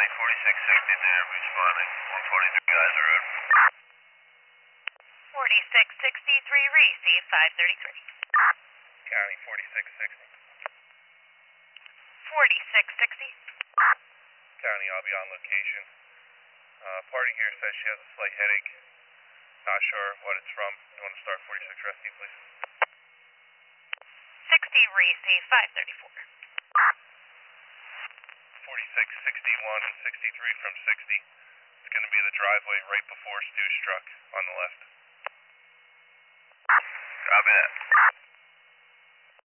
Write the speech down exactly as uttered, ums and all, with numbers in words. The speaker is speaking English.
forty-six sixty there, responding. one forty-three Geyser Road. forty-six sixty-three, receive five thirty-three. County forty-six sixty. forty-six sixty. County, I'll be on location. Uh, party here says she has a slight headache. Not sure what it's from. You want to start forty-six rescue, please? sixty, receive five thirty-four. forty-six sixty-one and sixty-three from sixty. It's going to be the driveway right before Stu struck on the left. Copy that.